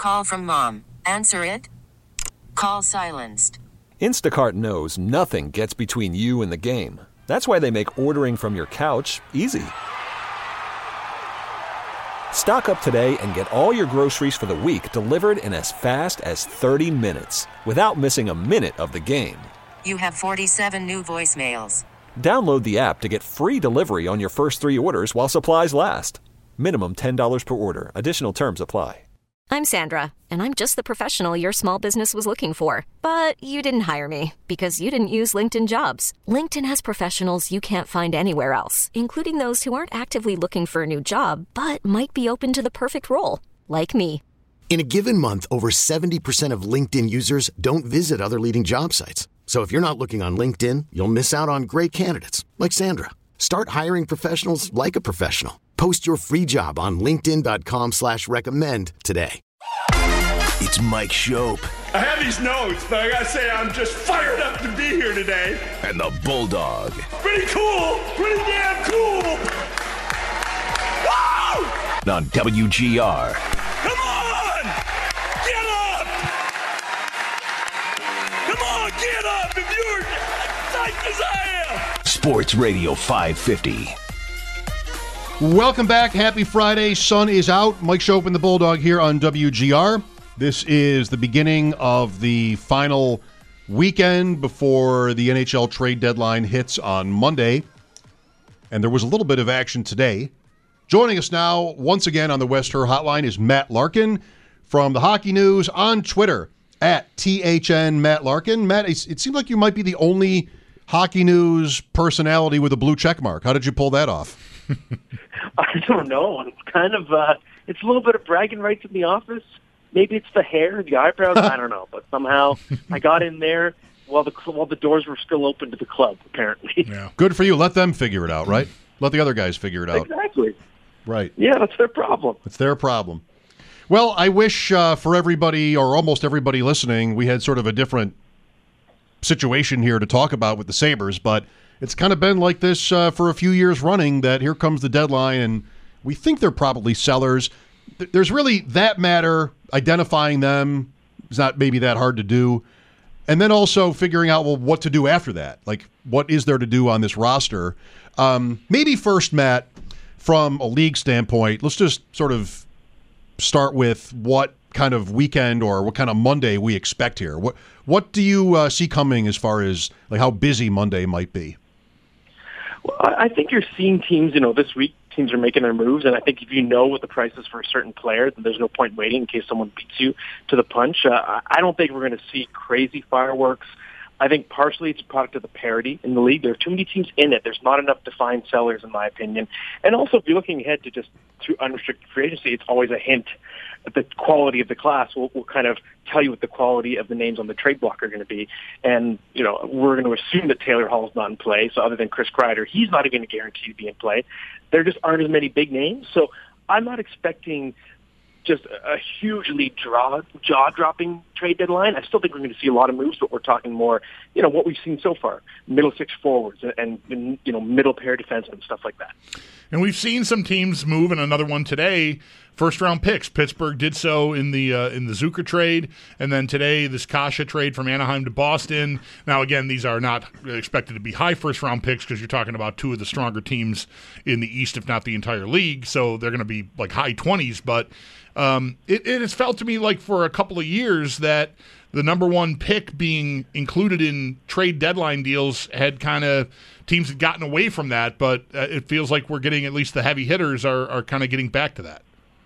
call from mom. Answer it. Call silenced. Instacart knows nothing gets between you and the game. That's why they make ordering from your couch easy. Stock up today and get all your groceries for the week delivered in as fast as 30 minutes without missing a minute of the game. You have 47 new voicemails. Download the app to get free delivery on your first 3 orders while supplies last. Minimum $10 per order. Additional terms apply. I'm Sandra, and I'm just the professional your small business was looking for. But you didn't hire me because you didn't use LinkedIn Jobs. LinkedIn has professionals you can't find anywhere else, including those who aren't actively looking for a new job, but might be open to the perfect role, like me. In a given month, over 70% of LinkedIn users don't visit other leading job sites. So if you're not looking on LinkedIn, you'll miss out on great candidates like Sandra. Start hiring professionals like a professional. Post your free job on linkedin.com/recommend today. It's Mike Schopp. I have these notes, but I gotta say I'm just fired up to be here today. And the Bulldog. Pretty cool! Pretty damn cool! Woo! On WGR. Come on! Get up! Come on, get up if you're psyched as I am! Sports Radio 550. Welcome back. Happy Friday. Sun is out. Mike Schopp and the Bulldog here on WGR. This is the beginning of the final weekend before the NHL trade deadline hits on Monday. And there was a little bit of action today. Joining us now, once again on the West Her Hotline, is Matt Larkin from the Hockey News on Twitter at THN Matt Larkin. Matt, it seemed like you might be the only Hockey News personality with a blue check mark. How did you pull that off? I don't know. It's kind of it's a little bit of bragging rights in the office. Maybe it's the hair, the eyebrows. I don't know. But somehow I got in there while the doors were still open to the club. Apparently, yeah. Good for you. Let them figure it out, right? Let the other guys figure it out. Exactly. Right. Yeah, that's their problem. It's their problem. Well, I wish for everybody or almost everybody listening, we had sort of a different situation here to talk about with the Sabres, but it's kind of been like this for a few years running, that here comes the deadline, and we think they're probably sellers. There's really that matter, identifying them is not maybe that hard to do, and then also figuring out, well, what to do after that. Like, what is there to do on this roster? Maybe first, Matt, from a league standpoint, let's just sort of start with what kind of weekend or what kind of Monday we expect here. What do you see coming as far as like how busy Monday might be? Well, I think you're seeing teams, this week teams are making their moves, and I think if you know what the price is for a certain player, then there's no point waiting in case someone beats you to the punch. I don't think we're going to see crazy fireworks. I think partially it's a product of the parity in the league. There are too many teams in it. There's not enough defined sellers, in my opinion. And also, if you're looking ahead to just through unrestricted free agency, it's always a hint at the quality of the class. Will kind of tell you what the quality of the names on the trade block are going to be. And, we're going to assume that Taylor Hall is not in play. So other than Chris Kreider, he's not even going to guarantee to be in play. There just aren't as many big names. So I'm not expecting just a hugely jaw-dropping trade deadline. I still think we're going to see a lot of moves, but we're talking more, what we've seen so far, middle six forwards and middle pair defensemen, stuff like that. And we've seen some teams move, and another one today, first-round picks. Pittsburgh did so in the Zucker trade, and then today this Kasha trade from Anaheim to Boston. Now, again, these are not expected to be high first-round picks because you're talking about two of the stronger teams in the East, if not the entire league, so they're going to be like high 20s, but it has felt to me like for a couple of years that the number one pick being included in trade deadline deals had kind of teams had gotten away from that, but it feels like we're getting, at least the heavy hitters are kind of getting back to that.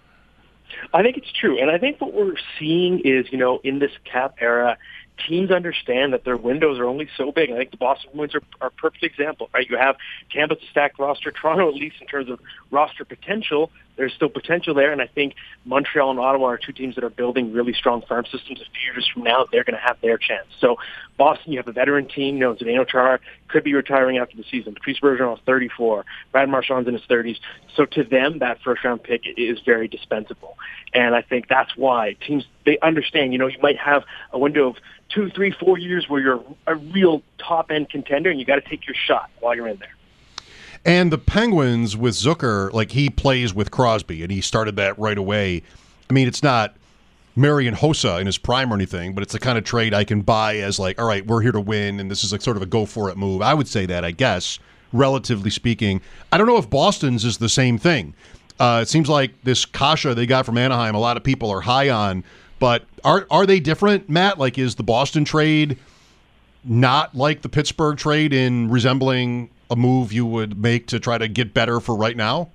I think it's true. And I think what we're seeing is, in this cap era, teams understand that their windows are only so big. I think the Boston Bruins are a perfect example, right? You have Tampa's a stacked roster. Toronto, at least in terms of roster potential, there's still potential there. And I think Montreal and Ottawa are two teams that are building really strong farm systems. A few years from now, they're going to have their chance. So Boston, you have a veteran team. Zdeno Chara could be retiring after the season. Patrice Bergeron is 34. Brad Marchand's in his 30s. So to them, that first-round pick is very dispensable. And I think that's why teams, they understand, you might have a window of 2, 3, 4 years where you're a real top-end contender, and you got to take your shot while you're in there. And the Penguins with Zucker, like he plays with Crosby, and he started that right away. I mean, it's not Marian Hossa in his prime or anything, but it's the kind of trade I can buy as like, all right, we're here to win, and this is like sort of a go-for-it move. I would say that, I guess, relatively speaking. I don't know if Boston's is the same thing. It seems like this Kasha they got from Anaheim, a lot of people are high on, but are they different, Matt? Like, is the Boston trade not like the Pittsburgh trade in resembling a move you would make to try to get better for right now?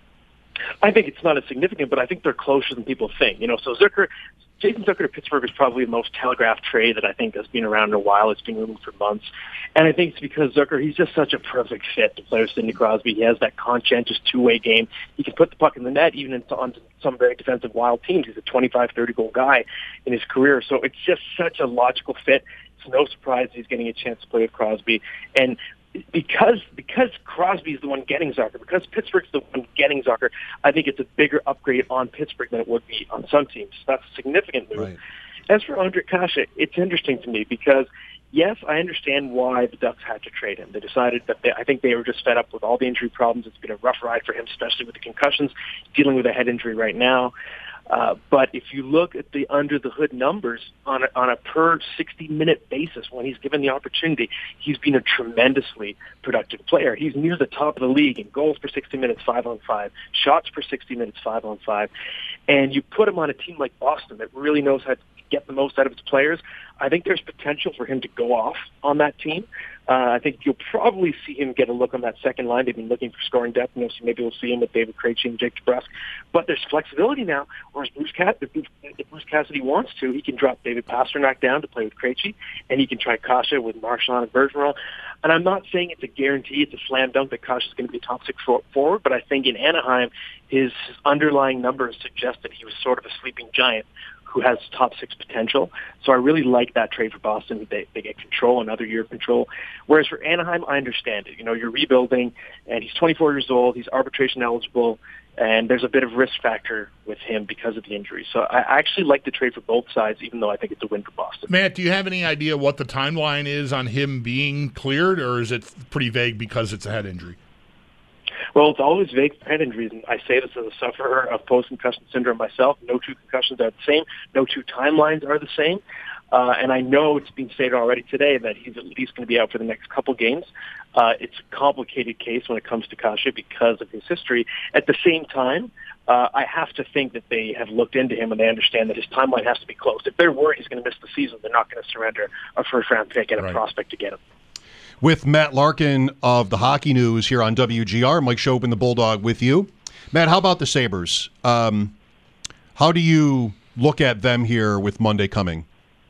I think it's not as significant, but I think they're closer than people think. So Jason Zucker to Pittsburgh is probably the most telegraphed trade that I think has been around in a while. It's been rumored for months. And I think it's because Zucker, he's just such a perfect fit to play with Sidney Crosby. He has that conscientious two-way game. He can put the puck in the net even on some very defensive wild teams. He's a 25, 30-goal guy in his career. So it's just such a logical fit. It's no surprise he's getting a chance to play with Crosby. And because Crosby's the one getting Zucker, because Pittsburgh's the one getting Zucker, I think it's a bigger upgrade on Pittsburgh than it would be on some teams. That's a significant move. Right. As for Ondrej Kase, it's interesting to me because, yes, I understand why the Ducks had to trade him. They decided that I think they were just fed up with all the injury problems. It's been a rough ride for him, especially with the concussions, dealing with a head injury right now. But if you look at the under-the-hood numbers on a per 60-minute basis, when he's given the opportunity, he's been a tremendously productive player. He's near the top of the league in goals per 60 minutes, 5-on-5, shots per 60 minutes, 5-on-5. And you put him on a team like Boston that really knows how to get the most out of its players. I think there's potential for him to go off on that team. I think you'll probably see him get a look on that second line. They've been looking for scoring depth. Maybe we'll see him with David Krejci and Jake DeBrusk. But there's flexibility now, whereas if Bruce Cassidy wants to, he can drop David Pastrnak down to play with Krejci, and he can try Kasha with Marchand and Bergeron. And I'm not saying it's a guarantee, it's a slam dunk that Kasha is going to be a top six forward, but I think in Anaheim, his underlying numbers suggest that he was sort of a sleeping giant who has top six potential. So I really like that trade for Boston. They get control, another year of control. Whereas for Anaheim, I understand it. You're rebuilding, and he's 24 years old. He's arbitration eligible, and there's a bit of risk factor with him because of the injury. So I actually like the trade for both sides, even though I think it's a win for Boston. Matt, do you have any idea what the timeline is on him being cleared, or is it pretty vague because it's a head injury? Well, it's always vague for head injuries, and I say this as a sufferer of post-concussion syndrome myself. No two concussions are the same. No two timelines are the same. And I know it's been stated already today that he's at least going to be out for the next couple games. It's a complicated case when it comes to Kasha because of his history. At the same time, I have to think that they have looked into him and they understand that his timeline has to be closed. If they're worried he's going to miss the season, they're not going to surrender a first-round pick and a prospect to get him. With Matt Larkin of the Hockey News here on WGR, Mike Shopin, the Bulldog, with you. Matt, how about the Sabres? How do you look at them here with Monday coming?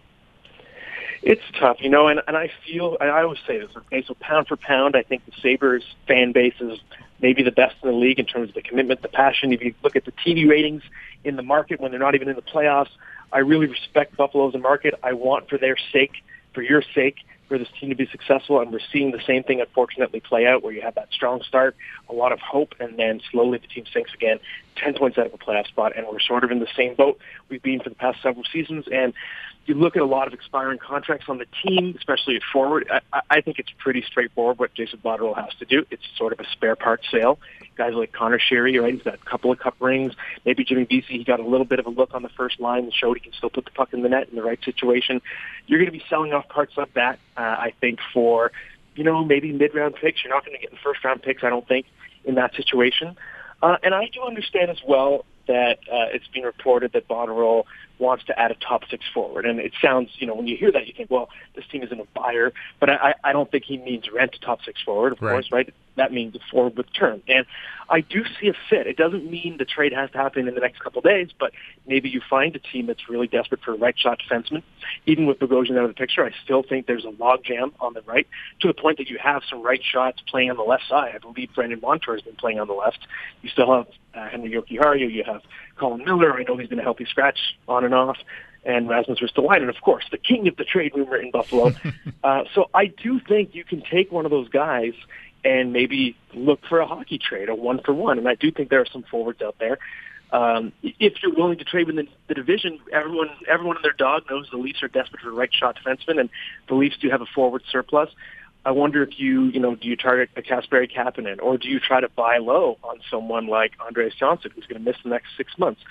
It's tough, and I always say this, okay, so pound for pound, I think the Sabres fan base is maybe the best in the league in terms of the commitment, the passion. If you look at the TV ratings in the market when they're not even in the playoffs, I really respect Buffalo as a market. I want for their sake, for your sake, for this team to be successful, and we're seeing the same thing unfortunately play out where you have that strong start, a lot of hope, and then slowly the team sinks again, 10 points out of a playoff spot, and we're sort of in the same boat we've been for the past several seasons. And you look at a lot of expiring contracts on the team, especially at forward. I think it's pretty straightforward what Jason Botterill has to do. It's sort of a spare parts sale. Guys like Connor Sherry, right? He's got a couple of cup rings. Maybe Jimmy Vesey, he got a little bit of a look on the first line and showed he can still put the puck in the net in the right situation. You're going to be selling off parts like that, I think, for, maybe mid-round picks. You're not going to get the first-round picks, I don't think, in that situation. And I do understand as well that it's been reported that Botterill wants to add a top six forward. And it sounds, when you hear that, you think, well, this team isn't a buyer. But I don't think he means rent a top six forward, of course, right? That means a forward with term. And I do see a fit. It doesn't mean the trade has to happen in the next couple of days, but maybe you find a team that's really desperate for a right-shot defenseman. Even with Bogosian out of the picture, I still think there's a logjam on the right, to the point that you have some right shots playing on the left side. I believe Brandon Montour has been playing on the left. You still have Henry Jokiharju. You have Colin Miller. I know he's been a healthy scratch on and off. And Rasmus Ristolainen, of course, the king of the trade rumor in Buffalo. So I do think you can take one of those guys and maybe look for a hockey trade, a one-for-one. And I do think there are some forwards out there. If you're willing to trade within the division, everyone and their dog knows the Leafs are desperate for a right-shot defenseman, and the Leafs do have a forward surplus. I wonder if do you target a Kasperi Kapanen, or do you try to buy low on someone like Andreas Johnson, who's going to miss the next 6 months?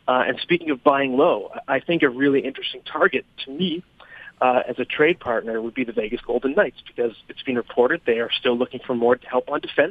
And speaking of buying low, I think a really interesting target to me as a trade partner would be the Vegas Golden Knights, because it's been reported they are still looking for more help on defense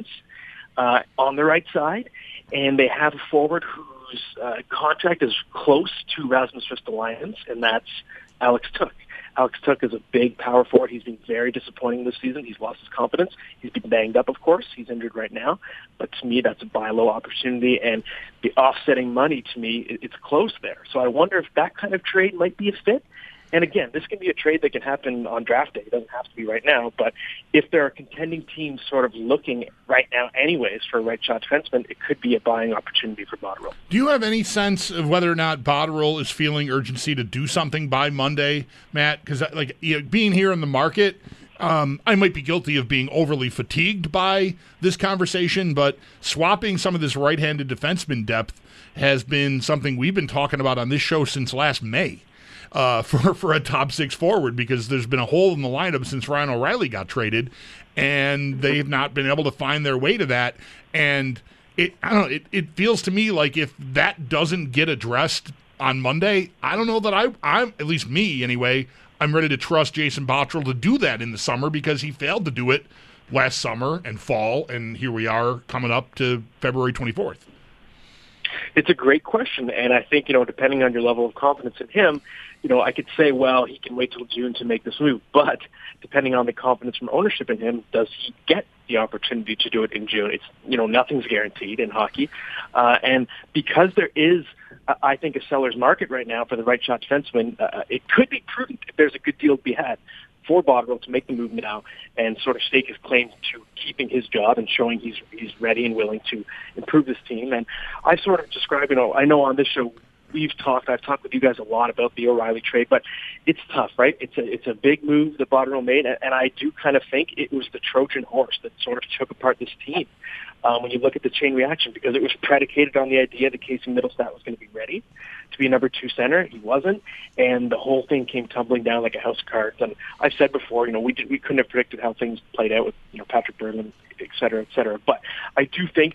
on the right side, and they have a forward whose contract is close to Rasmus Ristolainen's, and that's Alex Tuch. Alex Tuch is a big power forward. He's been very disappointing this season. He's lost his confidence. He's been banged up, of course. He's injured right now. But to me, that's a buy low opportunity, and the offsetting money, to me, it's close there. So I wonder if that kind of trade might be a fit. And again, this can be a trade that can happen on draft day. It doesn't have to be right now. But if there are contending teams sort of looking right now anyways for a right-shot defenseman, it could be a buying opportunity for Botterill. Do you have any sense of whether or not Botterill is feeling urgency to do something by Monday, Matt? Because being here in the market, I might be guilty of being overly fatigued by this conversation, but swapping some of this right-handed defenseman depth has been something we've been talking about on this show since last May. For a top six forward, because there's been a hole in the lineup since Ryan O'Reilly got traded, and they've not been able to find their way to that. And it feels to me like if that doesn't get addressed on Monday, I don't know that I'm at least me anyway, I'm ready to trust Jason Botterill to do that in the summer, because he failed to do it last summer and fall, and here we are coming up to February 24th. It's a great question, and I think, depending on your level of confidence in him, I could say, well, he can wait till June to make this move. But depending on the confidence from ownership in him, does he get the opportunity to do it in June? It's, nothing's guaranteed in hockey. And because there is, I think, a seller's market right now for the right shot defenseman, it could be prudent if there's a good deal to be had for Botterill to make the move now and sort of stake his claim to keeping his job and showing he's ready and willing to improve this team. And I sort of describe, I know on this show I've talked with you guys a lot about the O'Reilly trade, but it's tough, right? It's a big move that Botterill made, and I do kind of think it was the Trojan horse that sort of took apart this team. When you look at the chain reaction, because it was predicated on the idea that Casey Middlestat was going to be ready to be a number two center. He wasn't, and the whole thing came tumbling down like a house of cards. And I've said before, we couldn't have predicted how things played out with Patrick Berglund, et cetera, et cetera. But I do think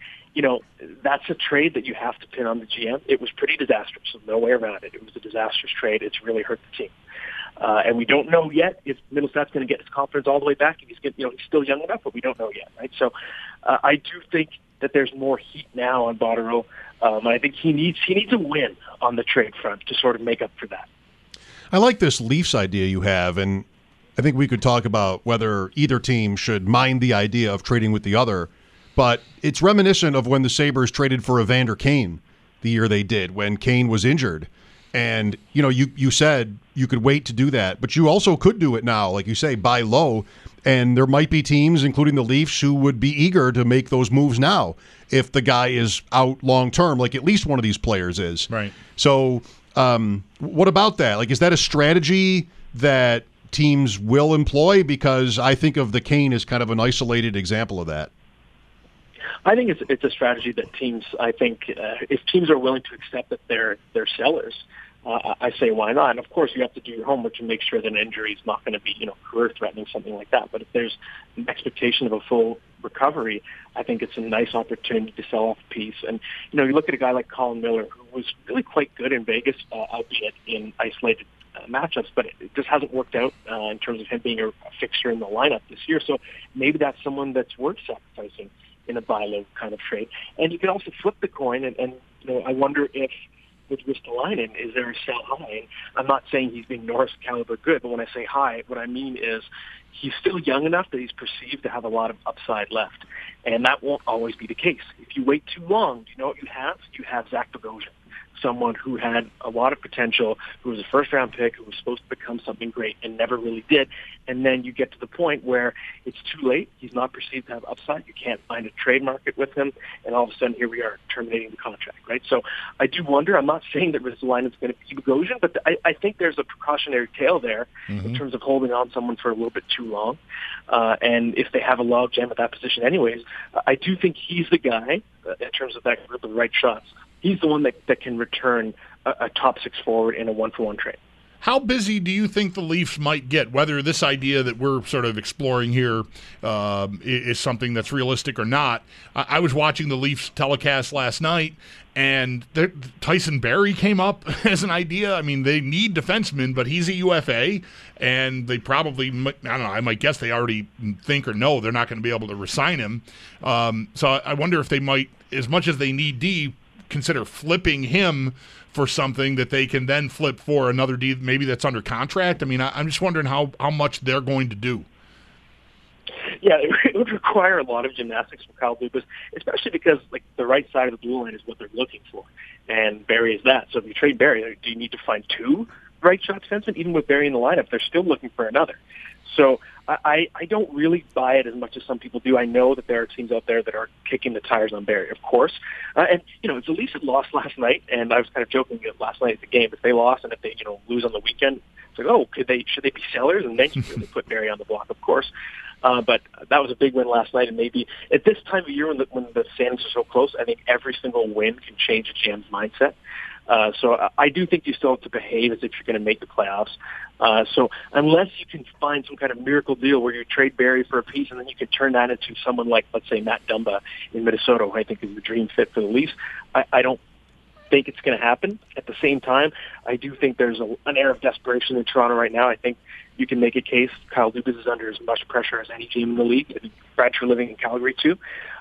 that's a trade that you have to pin on the GM. It was pretty disastrous. There's no way around it. It was a disastrous trade. It's really hurt the team. And we don't know yet if Middlestat's going to get his confidence all the way back. If he's he's still young enough, but we don't know yet, right? So I do think that there's more heat now on Botterill. I think he needs a win on the trade front to sort of make up for that. I like this Leafs idea you have, and I think we could talk about whether either team should mind the idea of trading with the other. But it's reminiscent of when the Sabres traded for Evander Kane the year they did, when Kane was injured. And, you said you could wait to do that, but you also could do it now, like you say, buy low. And there might be teams, including the Leafs, who would be eager to make those moves now if the guy is out long term, like at least one of these players is. Right. So what about that? Like, is that a strategy that teams will employ? Because I think of the Kane as kind of an isolated example of that. I think it's a strategy that teams, if teams are willing to accept that they're sellers, I say why not? And of course, you have to do your homework to make sure that an injury is not going to be, career-threatening, something like that. But if there's an expectation of a full recovery, I think it's a nice opportunity to sell off a piece. And, you look at a guy like Colin Miller, who was really quite good in Vegas, albeit in isolated matchups, but it just hasn't worked out in terms of him being a fixture in the lineup this year. So maybe that's someone that's worth sacrificing in a buy low kind of trade. And you can also flip the coin, and I wonder if with Ristolainen, is there a sell high? And I'm not saying he's being Norris caliber good, but when I say high, what I mean is he's still young enough that he's perceived to have a lot of upside left. And that won't always be the case. If you wait too long, do you know what you have? You have Zach Bogosian, someone who had a lot of potential, who was a first-round pick, who was supposed to become something great and never really did. And then you get to the point where it's too late. He's not perceived to have upside. You can't find a trade market with him. And all of a sudden, here we are terminating the contract, right? So I do wonder. I'm not saying that Ristolainen is going to be Bogosian, but I think there's a precautionary tale there in terms of holding on someone for a little bit too long. And if they have a log jam at that position anyways, I do think he's the guy in terms of that group of right shots. He's the one that can return a top six forward in a one-for-one trade. How busy do you think the Leafs might get? Whether this idea that we're sort of exploring here is something that's realistic or not. I was watching the Leafs telecast last night, and Tyson Barrie came up as an idea. I mean, they need defensemen, but he's a UFA, and they probably, I don't know, I might guess they already think or know they're not going to be able to re-sign him. So I wonder if they might, as much as they need D, consider flipping him for something that they can then flip for another D maybe that's under contract. I mean, I'm just wondering how much they're going to do. Yeah, it would require a lot of gymnastics from Kyle Dubas, especially because like the right side of the blue line is what they're looking for, and Barrie is that. So if you trade Barrie, do you need to find two right shot defensemen? Even with Barrie in the lineup, they're still looking for another. So I don't really buy it as much as some people do. I know that there are teams out there that are kicking the tires on Barrie, of course. And, if the Leafs had lost last night, and I was kind of joking last night at the game, if they lost and if they, lose on the weekend, it's like, should they be sellers? And then you really put Barrie on the block, of course. But that was a big win last night, and maybe at this time of year when the standings are so close, I think every single win can change a GM's mindset. So I do think you still have to behave as if you're going to make the playoffs. So unless you can find some kind of miracle deal where you trade Barrie for a piece and then you can turn that into someone like, let's say, Matt Dumba in Minnesota, who I think is the dream fit for the Leafs, I don't think it's going to happen. At the same time, I do think there's an air of desperation in Toronto right now. I think you can make a case. Kyle Dubas is under as much pressure as any team in the league. I think Brad Treliving living in Calgary too.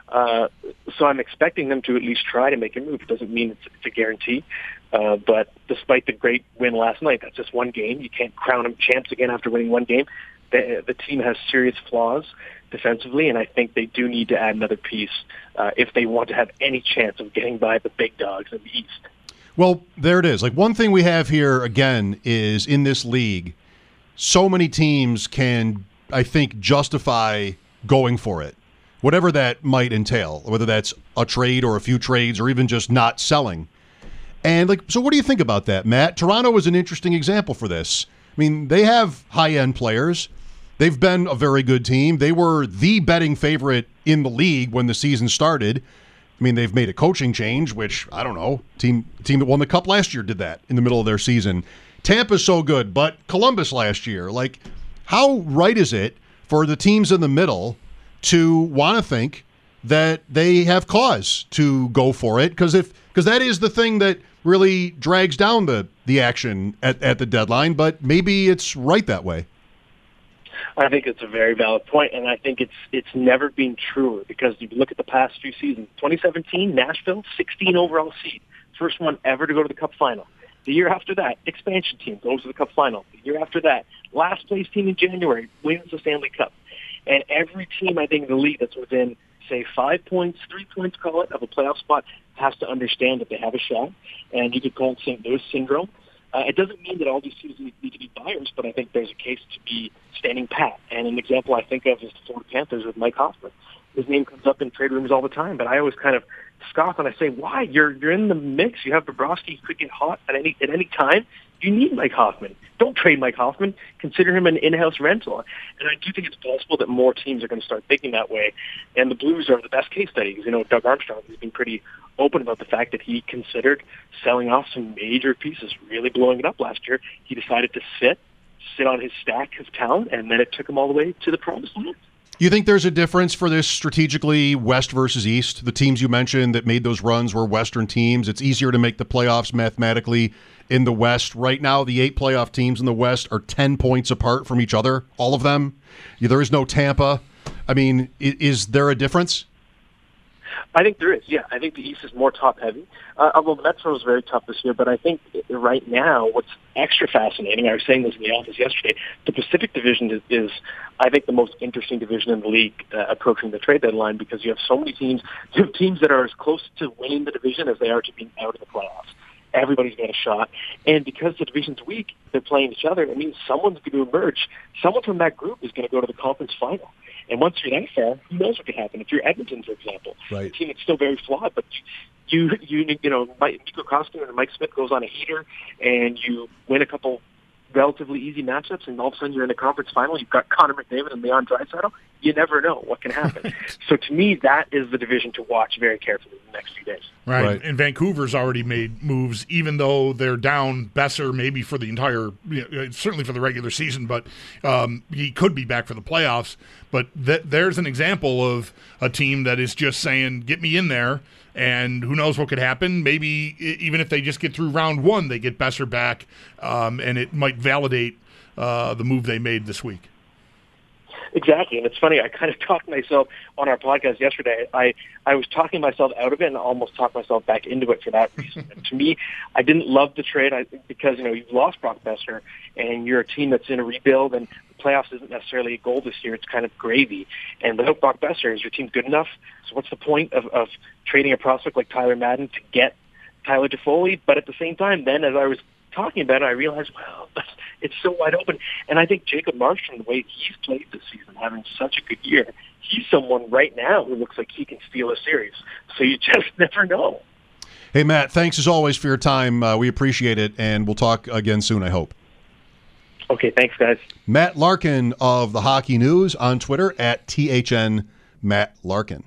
So I'm expecting them to at least try to make a move. It doesn't mean it's a guarantee. But despite the great win last night, that's just one game. You can't crown them champs again after winning one game. The team has serious flaws defensively, and I think they do need to add another piece if they want to have any chance of getting by the big dogs in the East. Well, there it is. Like, one thing we have here, again, is in this league, so many teams can, I think, justify going for it, whatever that might entail, whether that's a trade or a few trades or even just not selling. And, so what do you think about that, Matt? Toronto is an interesting example for this. I mean, they have high-end players. They've been a very good team. They were the betting favorite in the league when the season started. I mean, they've made a coaching change, which, I don't know, team that won the Cup last year did that in the middle of their season. Tampa's so good, but Columbus last year, how right is it for the teams in the middle to want to think that they have cause to go for it? Because that is the thing that really drags down the action at the deadline, but maybe it's right that way. I think it's a very valid point, and I think it's never been truer because you look at the past few seasons. 2017, Nashville, 16 overall seed, first one ever to go to the Cup final. The year after that, expansion team goes to the Cup final. The year after that, last place team in January wins the Stanley Cup. And every team, I think, in the league that's within, say, 5 points, 3 points, call it, of a playoff spot has to understand that they have a shot. And you could call it St. Louis syndrome. It doesn't mean that all these teams need to be buyers, but I think there's a case to be standing pat. And an example I think of is the Florida Panthers with Mike Hoffman. His name comes up in trade rooms all the time, but I always kind of scoff and I say, why? You're in the mix. You have Bobrovsky who could get hot at any time. You need Mike Hoffman. Don't trade Mike Hoffman. Consider him an in-house rental. And I do think it's possible that more teams are going to start thinking that way. And the Blues are the best case study because, Doug Armstrong has been pretty open about the fact that he considered selling off some major pieces, really blowing it up last year. He decided to sit on his stack of talent, and then it took him all the way to the promised land. You think there's a difference for this strategically, West versus East? The teams you mentioned that made those runs were Western teams. It's easier to make the playoffs mathematically in the West. Right now, the 8 playoff teams in the West are 10 points apart from each other, all of them. There is no Tampa. I mean, is there a difference? I think there is, yeah. I think the East is more top-heavy. Although the Metro is very tough this year, but I think right now what's extra fascinating, I was saying this in the office yesterday, the Pacific Division is I think, the most interesting division in the league approaching the trade deadline because you have so many teams. You have teams that are as close to winning the division as they are to being out of the playoffs. Everybody's got a shot. And because the division's weak, they're playing each other. It means someone's going to emerge. Someone from that group is going to go to the conference final. And once you're that far, who knows what could happen? If you're Edmonton, for example, a team that's still very flawed, but you know, Mikko Koskinen and Mike Smith goes on a heater, and you win a couple relatively easy matchups, and all of a sudden you're in the conference final. You've got Connor McDavid and Leon Draisaitl. you never know what can happen. So to me, that is the division to watch very carefully in the next few days. Right. And Vancouver's already made moves, even though they're down Besser maybe for the entire, certainly for the regular season, but he could be back for the playoffs. But there's an example of a team that is just saying, get me in there, and who knows what could happen. Maybe even if they just get through round one, they get Besser back, and it might validate the move they made this week. Exactly, and it's funny, I kind of talked myself on our podcast yesterday. I was talking myself out of it and almost talked myself back into it for that reason. And to me, I didn't love the trade because, you've lost Brock Besser, and you're a team that's in a rebuild, and the playoffs isn't necessarily a goal this year. It's kind of gravy. And without Brock Besser, is your team good enough? So what's the point of trading a prospect like Tyler Madden to get Tyler Toffoli? But at the same time, then as I was talking about it, I realized, wow, it's so wide open. And I think Jacob Markstrom, the way he's played this season, having such a good year, he's someone right now who looks like he can steal a series. So you just never know. Hey, Matt, thanks as always for your time. We appreciate it, and we'll talk again soon, I hope. Okay, thanks, guys. Matt Larkin of the Hockey News on Twitter at THN Matt Larkin.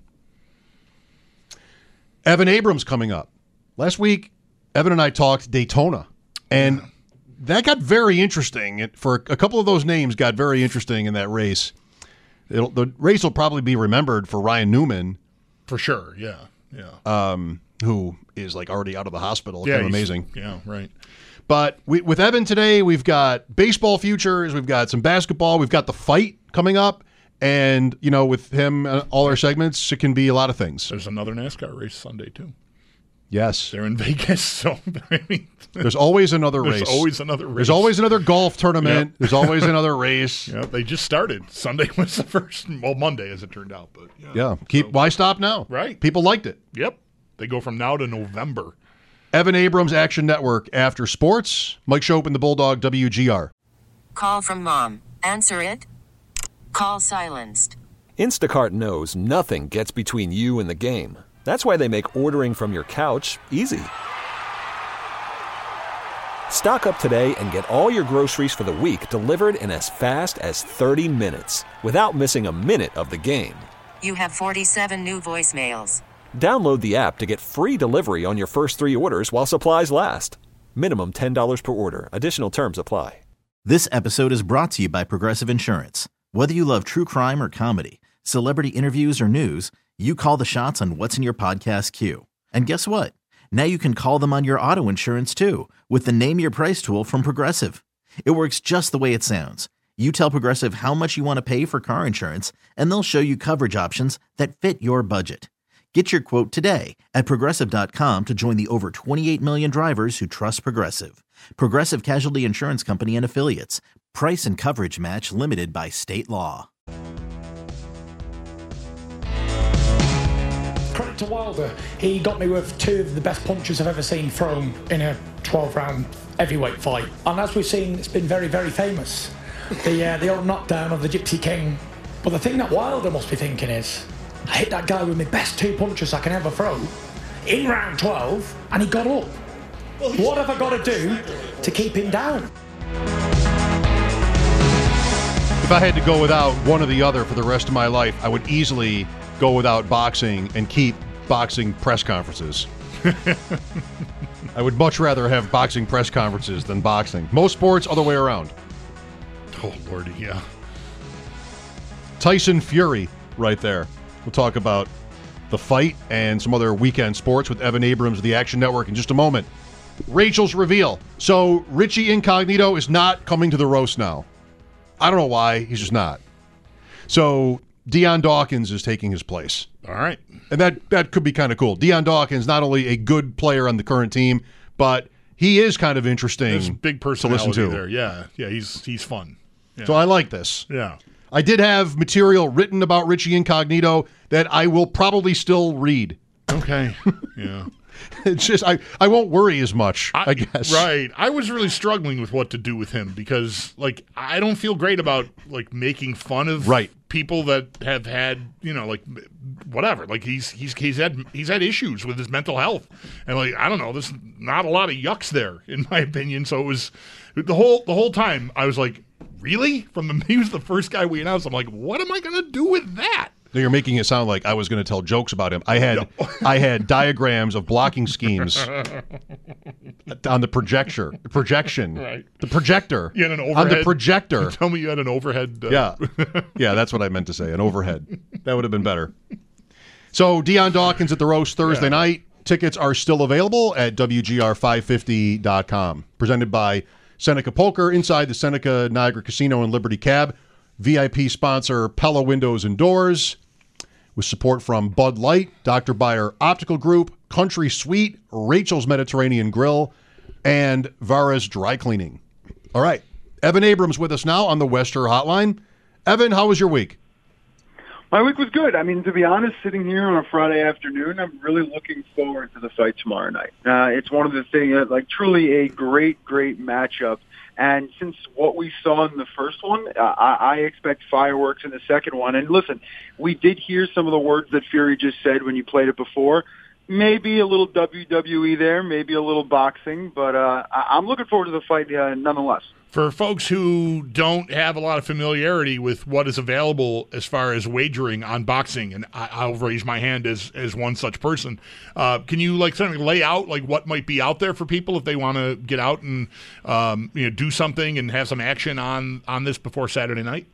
Evan Abrams coming up. Last week, Evan and I talked Daytona. And that got very interesting. For a couple of those names got very interesting in that race. The race will probably be remembered for Ryan Newman. For sure, yeah. Who is already out of the hospital. Yeah, kind of amazing. Yeah, right. But with Evan today, we've got baseball futures, we've got some basketball, we've got the fight coming up. And, with him, all our segments, it can be a lot of things. There's another NASCAR race Sunday, too. Yes. They're in Vegas, so there's always another race. There's always another race. There's always another golf tournament. Yep. There's always another race. Yeah, they just started. Sunday was the first, Monday as it turned out. But why stop now? Right. People liked it. Yep. They go from now to November. Evan Abrams, Action Network, After Sports. Mike Schopp and the Bulldog, WGR. Call from mom. Answer it. Call silenced. Instacart knows nothing gets between you and the game. That's why they make ordering from your couch easy. Stock up today and get all your groceries for the week delivered in as fast as 30 minutes without missing a minute of the game. You have 47 new voicemails. Download the app to get free delivery on your first 3 orders while supplies last. Minimum $10 per order. Additional terms apply. This episode is brought to you by Progressive Insurance. Whether you love true crime or comedy, celebrity interviews or news, you call the shots on what's in your podcast queue. And guess what? Now you can call them on your auto insurance too with the Name Your Price tool from Progressive. It works just the way it sounds. You tell Progressive how much you want to pay for car insurance, and they'll show you coverage options that fit your budget. Get your quote today at Progressive.com to join the over 28 million drivers who trust Progressive. Progressive Casualty Insurance Company and Affiliates. Price and coverage match limited by state law. Credit to Wilder. He got me with 2 of the best punches I've ever seen thrown in a 12-round heavyweight fight. And as we've seen, it's been very, very famous. The old knockdown of the Gypsy King. But the thing that Wilder must be thinking is, I hit that guy with my best 2 punches I can ever throw in round 12, and he got up. What have I got to do to keep him down? If I had to go without one or the other for the rest of my life, I would easily go without boxing and keep boxing press conferences. I would much rather have boxing press conferences than boxing. Most sports, other way around. Oh, Lordy, yeah. Tyson Fury right there. We'll talk about the fight and some other weekend sports with Evan Abrams of the Action Network in just a moment. Rachel's reveal. So Richie Incognito is not coming to the roast now. I don't know why. He's just not. So Dion Dawkins is taking his place. All right. And that could be kind of cool. Dion Dawkins, not only a good player on the current team, but he is kind of interesting. There's a big personality to listen to. there. Yeah, he's fun. Yeah. So I like this. Yeah. I did have material written about Richie Incognito that I will probably still read. Okay. Yeah. It's just I won't worry as much, I guess. Right. I was really struggling with what to do with him because I don't feel great about making fun of people that have had, whatever. He's had issues with his mental health. And I don't know, there's not a lot of yucks there in my opinion. So it was the whole time I was like, really? He was the first guy we announced. I'm like, what am I going to do with that? You're making it sound like I was going to tell jokes about him. I had diagrams of blocking schemes on the projection, right? The projector. You had an overhead on the projector. You tell me you had an overhead. Yeah, that's what I meant to say. An overhead. That would have been better. So Deion Dawkins at the Roast Thursday night. Tickets are still available at WGR550.com. Presented by Seneca Poker inside the Seneca Niagara Casino and Liberty Cab. VIP sponsor Pella Windows and Doors. With support from Bud Light, Dr. Byer Optical Group, Country Suite, Rachel's Mediterranean Grill, and Vara's Dry Cleaning. All right. Evan Abrams with us now on the Wester Hotline. Evan, how was your week? My week was good. I mean, to be honest, sitting here on a Friday afternoon, I'm really looking forward to the fight tomorrow night. It's one of the things, truly a great, great matchup. And since what we saw in the first one, I expect fireworks in the second one. And listen, we did hear some of the words that Fury just said when you played it before. Maybe a little WWE there, maybe a little boxing, but I'm looking forward to the fight nonetheless. For folks who don't have a lot of familiarity with what is available as far as wagering on boxing, and I'll raise my hand as one such person, can you lay out what might be out there for people if they want to get out and do something and have some action on this before Saturday night?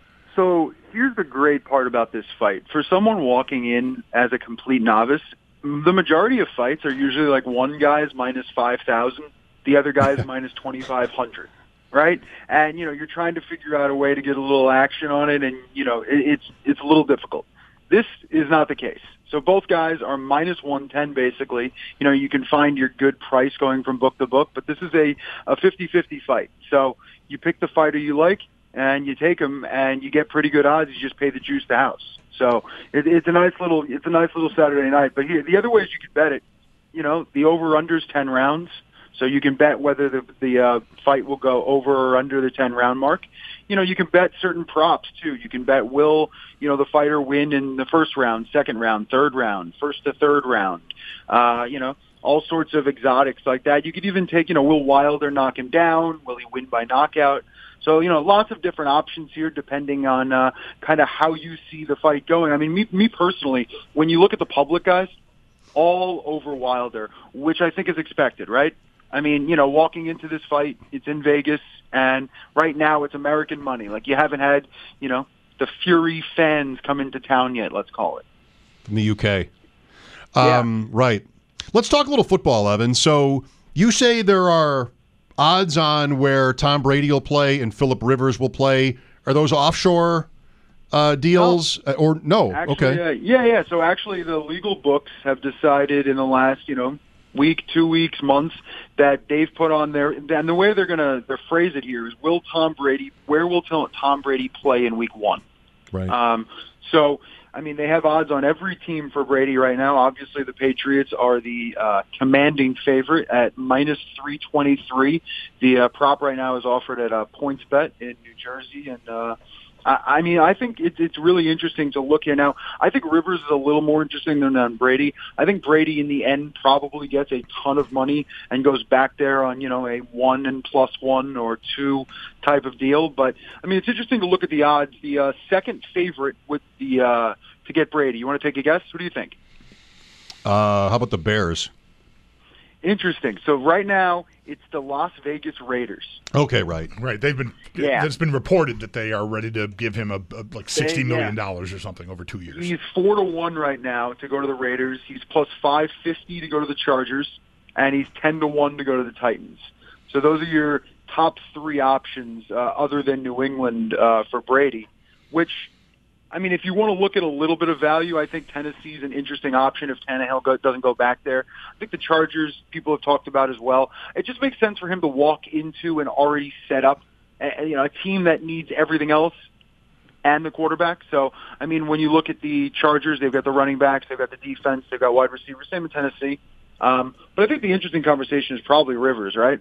So here's the great part about this fight. For someone walking in as a complete novice, the majority of fights are usually one guy's minus 5,000, the other guy's minus 2,500. Right? And, you're trying to figure out a way to get a little action on it, and, it's a little difficult. This is not the case. So both guys are minus 110, basically. You can find your good price going from book to book, but this is a 50-50 fight. So you pick the fighter you like, and you take them, and you get pretty good odds. You just pay the juice to house. So it's a nice little Saturday night. But here, the other ways you could bet it, the over-under's 10 rounds. So you can bet whether the fight will go over or under the 10-round mark. You can bet certain props, too. You can bet will, the fighter win in the first round, second round, third round, first to third round, all sorts of exotics like that. You could even take, will Wilder knock him down? Will he win by knockout? So, lots of different options here depending on kind of how you see the fight going. I mean, me personally, when you look at the public guys, all over Wilder, which I think is expected, right? I mean, walking into this fight, it's in Vegas, and right now it's American money. You haven't had, the Fury fans come into town yet, let's call it. From the UK. Right. Let's talk a little football, Evan. So you say there are odds on where Tom Brady will play and Phillip Rivers will play. Are those offshore deals? Or no? Actually, okay. Yeah. So actually the legal books have decided in the last, week, 2 weeks, months, that they've put on there, and the way they're phrase it here is, where will Tom Brady play in week 1? Right. So, I mean, they have odds on every team for Brady right now. Obviously, the Patriots are the commanding favorite at minus 323. The prop right now is offered at PointsBet in New Jersey, and I mean, I think it's really interesting to look here now. I think Rivers is a little more interesting than Brady. I think Brady, in the end, probably gets a ton of money and goes back there on, a 1 and +1 or 2 type of deal. But, I mean, it's interesting to look at the odds. The second favorite with to get Brady. You want to take a guess? What do you think? How about the Bears? Interesting. So right now, it's the Las Vegas Raiders. Okay, right. They've been. Yeah. It's been reported that they are ready to give him $60 million or something over 2 years. He's 4-1 right now to go to the Raiders. He's plus 550 to go to the Chargers, and he's 10-1 to go to the Titans. So those are your top 3 options other than New England for Brady. Which, I mean, if you want to look at a little bit of value, I think Tennessee's an interesting option if Tannehill doesn't go back there. I think the Chargers, people have talked about as well. It just makes sense for him to walk into an already set up, a team that needs everything else and the quarterback. So, I mean, when you look at the Chargers, they've got the running backs, they've got the defense, they've got wide receivers, same in Tennessee. But I think the interesting conversation is probably Rivers, right?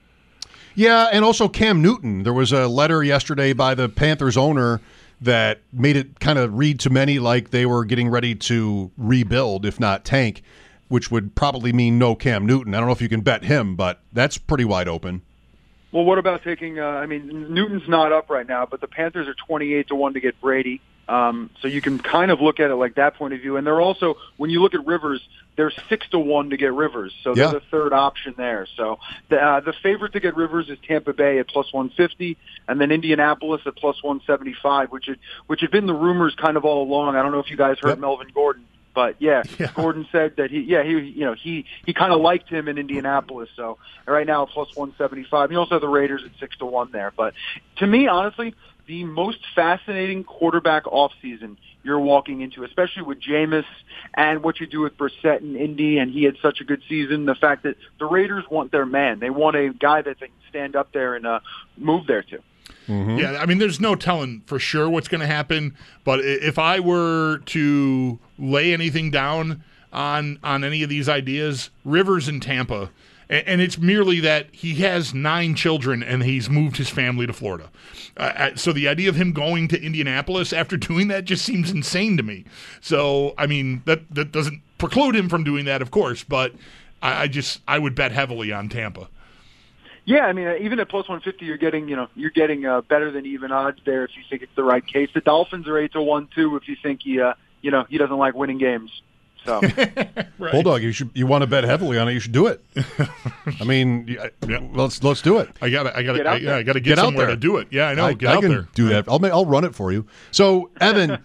Yeah, and also Cam Newton. There was a letter yesterday by the Panthers owner that made it kind of read to many like they were getting ready to rebuild, if not tank, which would probably mean no Cam Newton. I don't know if you can bet him, but that's pretty wide open. Well, what about taking? Newton's not up right now, but the Panthers are 28-1 to get Brady. So you can kind of look at it like that point of view. And they're also, when you look at Rivers, they're 6-1 to get Rivers. So they're the third option there. So the favorite to get Rivers is Tampa Bay at plus 150, and then Indianapolis at plus 175, which had been the rumors kind of all along. I don't know if you guys heard Melvin Gordon. But Gordon said that he kind of liked him in Indianapolis. So right now plus 175. You also have the Raiders at 6-1 there. But to me, honestly, the most fascinating quarterback offseason you're walking into, especially with Jameis and what you do with Brissett in Indy, and he had such a good season. The fact that the Raiders want their man, they want a guy that they can stand up there and move there to. Mm-hmm. Yeah, I mean, there's no telling for sure what's going to happen, but if I were to lay anything down on any of these ideas, Rivers in Tampa, and it's merely that he has 9 children and he's moved his family to Florida. So the idea of him going to Indianapolis after doing that just seems insane to me. So, I mean, that doesn't preclude him from doing that, of course, but I would bet heavily on Tampa. Yeah, I mean, even at plus 150, you're getting better than even odds there if you think it's the right case. The Dolphins are 8-1 too if you think he doesn't like winning games. So, right. Bulldog, you want to bet heavily on it? You should do it. I mean, let's do it. I gotta get somewhere to do it. Yeah, I know. Get out there. Do that. I'll run it for you. So, Evan,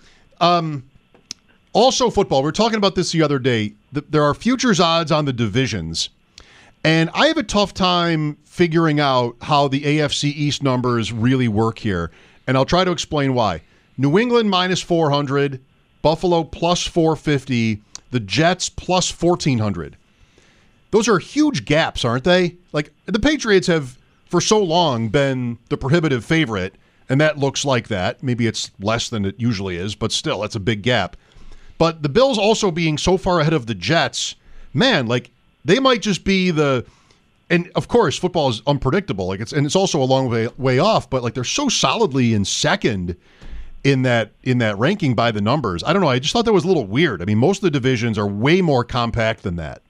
also football. We were talking about this the other day. There are futures odds on the divisions. And I have a tough time figuring out how the AFC East numbers really work here. And I'll try to explain why. New England minus 400, Buffalo plus 450, the Jets plus 1,400. Those are huge gaps, aren't they? Like, the Patriots have, for so long, been the prohibitive favorite, and that looks like that. Maybe it's less than it usually is, but still, that's a big gap. But the Bills also being so far ahead of the Jets, man, like, they might just be and of course, football is unpredictable. It's also a long way off, but like they're so solidly in second in that ranking by the numbers. I don't know. I just thought that was a little weird. I mean, most of the divisions are way more compact than that.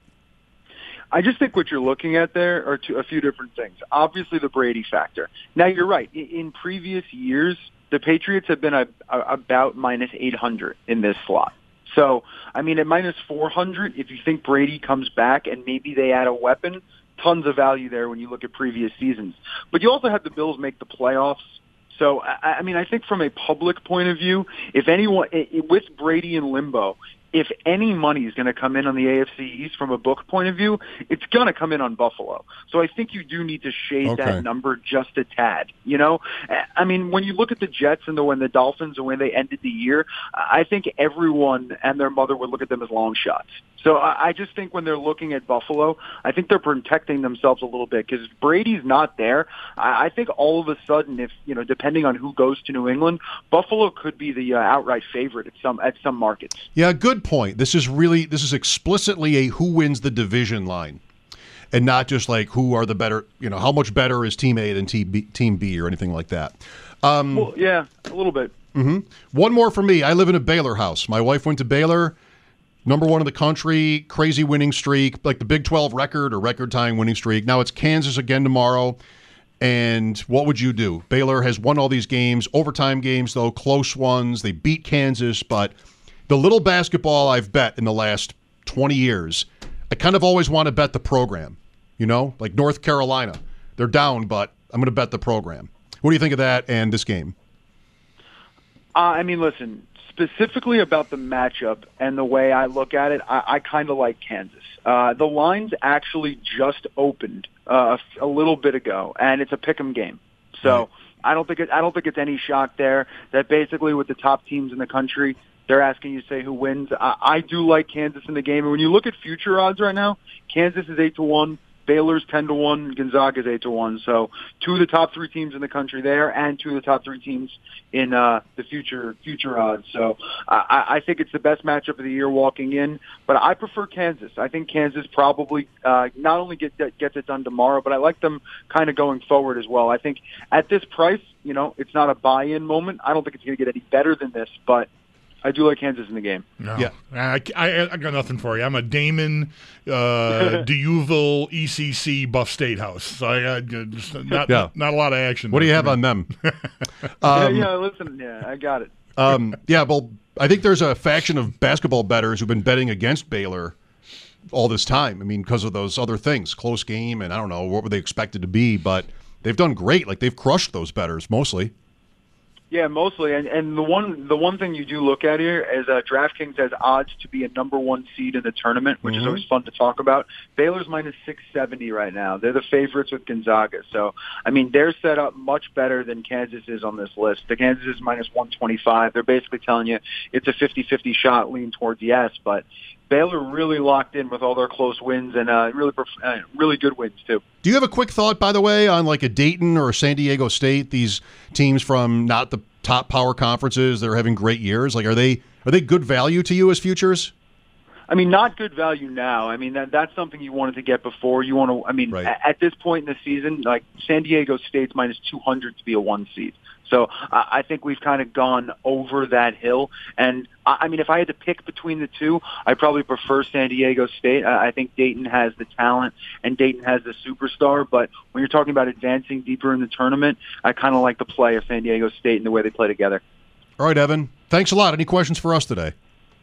I just think what you're looking at there are a few different things. Obviously, the Brady factor. Now, you're right. In previous years, the Patriots have been about minus 800 in this slot. So, I mean, at minus 400, if you think Brady comes back and maybe they add a weapon, tons of value there when you look at previous seasons. But you also have the Bills make the playoffs. So, I mean, I think from a public point of view, if anyone, with Brady in limbo, if any money is going to come in on the AFC East from a book point of view, it's going to come in on Buffalo. So I think you do need to shade that number just a tad. You know, I mean, when you look at the Jets and when the Dolphins and when they ended the year, I think everyone and their mother would look at them as long shots. So I just think when they're looking at Buffalo, I think they're protecting themselves a little bit because Brady's not there. I think all of a sudden, if depending on who goes to New England, Buffalo could be the outright favorite at some markets. Yeah, good point. This is explicitly a who wins the division line, and not just like who are the better. How much better is Team A than Team B or anything like that. Well, yeah, a little bit. Mm-hmm. One more for me. I live in a Baylor house. My wife went to Baylor. Number 1 in the country, crazy winning streak, like the Big 12 record or record-tying winning streak. Now it's Kansas again tomorrow. And what would you do? Baylor has won all these games, overtime games, though, close ones. They beat Kansas, but the little basketball I've bet in the last 20 years, I kind of always want to bet the program. Like North Carolina. They're down, but I'm going to bet the program. What do you think of that and this game? I mean, listen, specifically about the matchup and the way I look at it, I kind of like Kansas. The lines actually just opened a little bit ago, and it's a pick'em game. So I don't think it's any shock there that basically with the top teams in the country, they're asking you to say who wins. I do like Kansas in the game, and when you look at future odds right now, Kansas is 8-1. Baylor's 10-1, Gonzaga's 8-1. So 2 of the top 3 teams in the country there, and 2 of the top 3 teams in the future odds. So I think it's the best matchup of the year walking in. But I prefer Kansas. I think Kansas probably not only gets it done tomorrow, but I like them kind of going forward as well. I think at this price, it's not a buy-in moment. I don't think it's going to get any better than this, but I do like Kansas in the game. No. Yeah. I got nothing for you. I'm a Damon, DeUville, ECC, Buff State house. So I just not a lot of action. What do you have on them? Listen, I got it. Well, I think there's a faction of basketball bettors who've been betting against Baylor all this time. I mean, because of those other things, close game, and I don't know what were they expected to be, but they've done great. Like they've crushed those bettors mostly. Yeah, mostly. And the one thing you do look at here is DraftKings has odds to be a number 1 seed in the tournament, which is always fun to talk about. Baylor's minus 670 right now. They're the favorites with Gonzaga. So, I mean, they're set up much better than Kansas is on this list. The Kansas is minus 125. They're basically telling you it's a 50-50 shot, lean towards yes, but Baylor really locked in with all their close wins and really good wins, too. Do you have a quick thought, by the way, on like a Dayton or a San Diego State, these teams from not the top power conferences that are having great years? Like, are they good value to you as futures? I mean, not good value now. I mean, that's something you wanted to get before. You want to, I mean, at this point in the season, like San Diego State's minus 200 to be a 1 seed. So I think we've kind of gone over that hill. And, I mean, if I had to pick between the two, I'd probably prefer San Diego State. I think Dayton has the talent and Dayton has the superstar. But when you're talking about advancing deeper in the tournament, I kind of like the play of San Diego State and the way they play together. All right, Evan. Thanks a lot. Any questions for us today?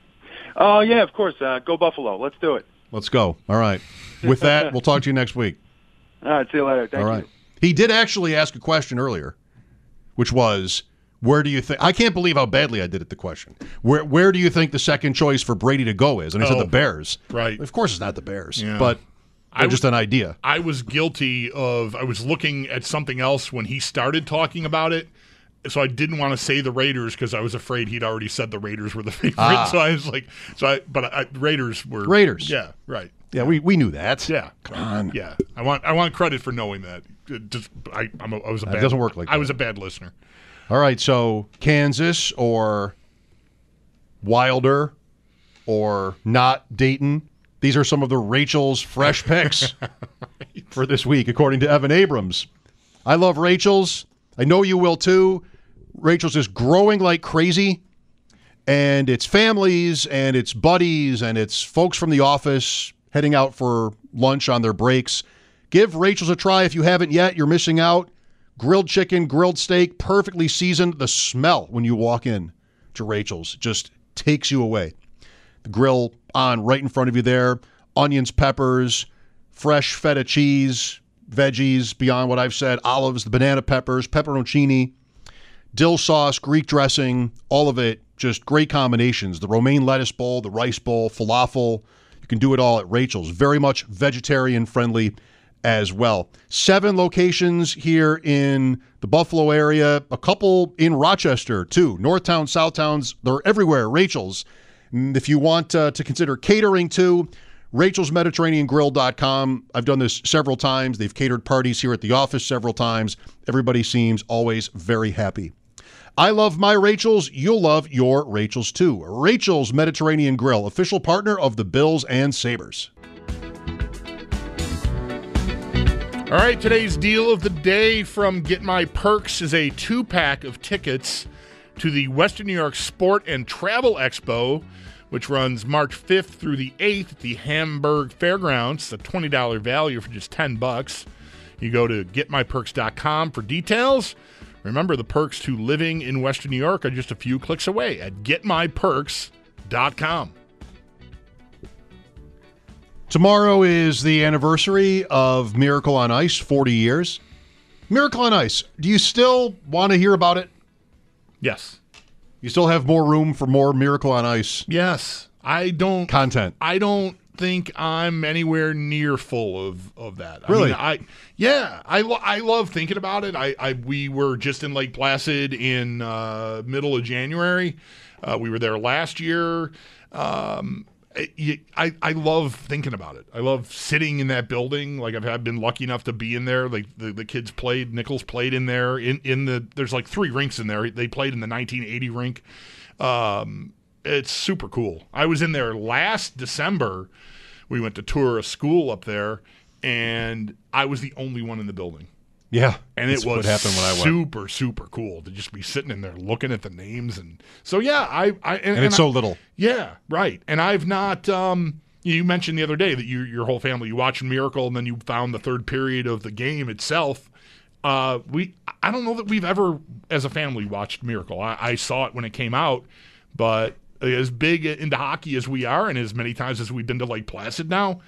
Oh, yeah, of course. Go Buffalo. Let's do it. Let's go. All right. With that, we'll talk to you next week. All right. See you later. Thank you. All right. He did actually ask a question earlier, which was, where do you think – I can't believe how badly I did at the question. Where do you think the second choice for Brady to go is? And I said the Bears. Right. Of course it's not the Bears, yeah. but just an idea. I was guilty of – I was looking at something else when he started talking about it, so I didn't want to say the Raiders because I was afraid he'd already said the Raiders were the favorite. So I was like – Raiders were – Raiders. Yeah, right. Yeah, we knew that. Yeah. Come on. Yeah. I want credit for knowing that. I was a bad – it doesn't work like that. I was a bad listener. All right, so Kansas or Wilder or not Dayton. These are some of the Rachel's fresh picks for this week, according to Evan Abrams. I love Rachel's. I know you will too. Rachel's is growing like crazy, and it's families and it's buddies and it's folks from the office heading out for lunch on their breaks. Give Rachel's a try if you haven't yet. You're missing out. Grilled chicken, grilled steak, perfectly seasoned. The smell when you walk in to Rachel's just takes you away. The grill on right in front of you there. Onions, peppers, fresh feta cheese, veggies beyond what I've said, olives, the banana peppers, pepperoncini, dill sauce, Greek dressing, all of it, just great combinations. The romaine lettuce bowl, the rice bowl, falafel. You can do it all at Rachel's. Very much vegetarian friendly as well. 7 locations here in the Buffalo area, a couple in Rochester too. Northtown, Southtowns, they're everywhere. Rachel's. And if you want to consider catering too, Rachel'sMediterraneanGrill.com. I've done this several times. They've catered parties here at the office several times. Everybody seems always very happy. I love my Rachel's. You'll love your Rachel's too. Rachel's Mediterranean Grill, official partner of the Bills and Sabres. All right, today's deal of the day from Get My Perks is a 2-pack of tickets to the Western New York Sport and Travel Expo, which runs March 5th through the 8th at the Hamburg Fairgrounds. It's a $20 value for just $10. You go to getmyperks.com for details. Remember, the perks to living in Western New York are just a few clicks away at getmyperks.com. Tomorrow is the anniversary of Miracle on Ice, 40 years. Miracle on Ice, do you still want to hear about it? Yes. You still have more room for more Miracle on Ice? Yes. Content. I don't think I'm anywhere near full of that. Really? I love thinking about it. We were just in Lake Placid in middle of January. We were there last year. I love thinking about it. I love sitting in that building. Like I've been lucky enough to be in there. Like the kids played. Nichols played in there. There's like 3 rinks in there. They played in the 1980 rink. It's super cool. I was in there last December. We went to tour a school up there, and I was the only one in the building. Yeah, and that's it was what happened when I went. super, super cool to just be sitting in there looking at the names. And so, yeah, and it's so little. Yeah, right. And I've not, you mentioned the other day that your whole family, you watched Miracle and then you found the third period of the game itself. I don't know that we've ever, as a family, watched Miracle. I saw it when it came out, but as big into hockey as we are and as many times as we've been to Lake Placid now,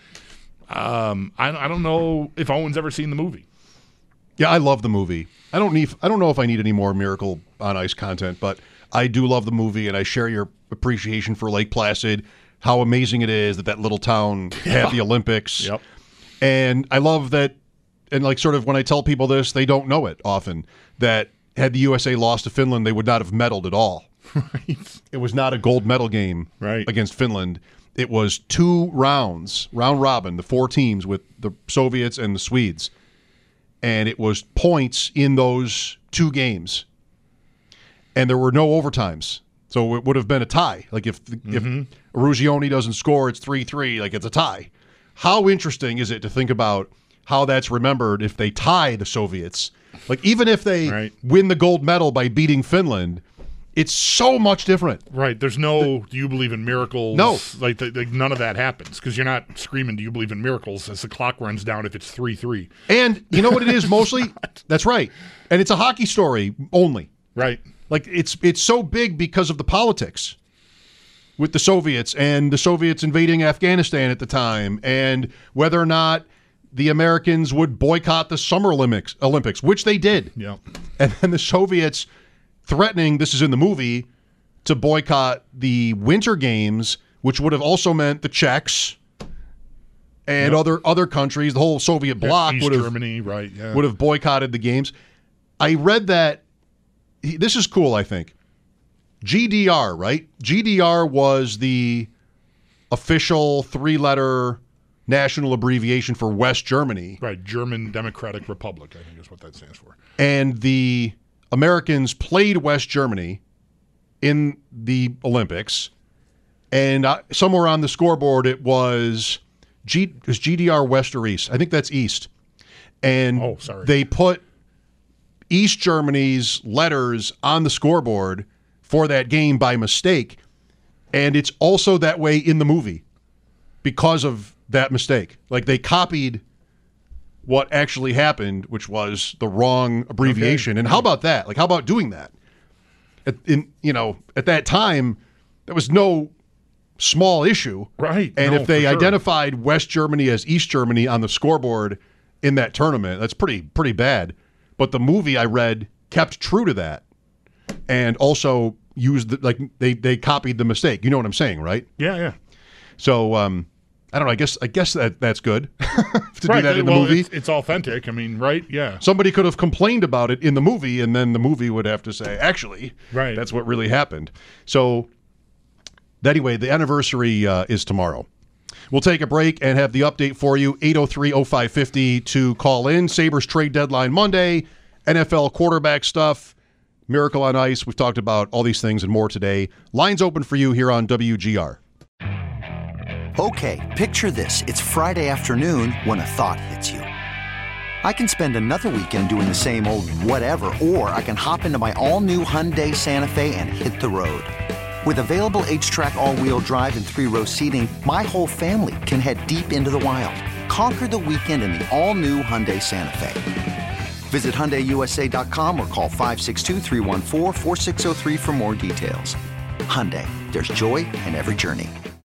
I don't know if Owen's ever seen the movie. Yeah, I love the movie. I don't know if I need any more Miracle on Ice content, but I do love the movie, and I share your appreciation for Lake Placid, how amazing it is that little town had the Olympics. Yep. And I love that, and like sort of when I tell people this, they don't know it often, that had the USA lost to Finland, they would not have medaled at all. Right. It was not a gold medal game against Finland. It was 2 rounds, round robin, the 4 teams with the Soviets and the Swedes. And it was points in those 2 games. And there were no overtimes. So it would have been a tie. Like if Eruzione doesn't score, it's 3-3, like it's a tie. How interesting is it to think about how that's remembered if they tie the Soviets? Like even if they win the gold medal by beating Finland, it's so much different. Right. There's no, do you believe in miracles? No. Like none of that happens because you're not screaming, do you believe in miracles as the clock runs down if it's 3-3. And you know what it is mostly? That's right. And it's a hockey story only. Right. Like it's so big because of the politics with the Soviets and the Soviets invading Afghanistan at the time and whether or not the Americans would boycott the Summer Olympics, which they did. Yeah. And then the Soviets threatening, this is in the movie, to boycott the Winter Games, which would have also meant the Czechs and other countries, the whole Soviet bloc East would have Germany, right? Yeah. would have boycotted the games. I read that this is cool. I think GDR, right? GDR was the official 3-letter national abbreviation for West Germany, right? German Democratic Republic, I think is what that stands for. And the Americans played West Germany in the Olympics, and somewhere on the scoreboard it was GDR West or East. I think that's East. And they put East Germany's letters on the scoreboard for that game by mistake, and it's also that way in the movie because of that mistake. Like they copied what actually happened, which was the wrong abbreviation. And how about that? Like, how about doing that? At that time, there was no small issue. Right. And if they identified West Germany as East Germany on the scoreboard in that tournament, that's pretty bad. But the movie I read kept true to that and also used, they copied the mistake. You know what I'm saying, right? Yeah, yeah. So, I don't know. I guess that's good to do that in the movie. It's authentic. I mean, right? Yeah. Somebody could have complained about it in the movie, and then the movie would have to say, actually, that's what really happened. So, anyway, the anniversary is tomorrow. We'll take a break and have the update for you. 803-0550 to call in. Sabres trade deadline Monday. NFL quarterback stuff. Miracle on Ice. We've talked about all these things and more today. Lines open for you here on WGR. Okay, picture this. It's Friday afternoon when a thought hits you. I can spend another weekend doing the same old whatever, or I can hop into my all-new Hyundai Santa Fe and hit the road. With available H-Track all-wheel drive and 3-row seating, my whole family can head deep into the wild. Conquer the weekend in the all-new Hyundai Santa Fe. Visit HyundaiUSA.com or call 562-314-4603 for more details. Hyundai, there's joy in every journey.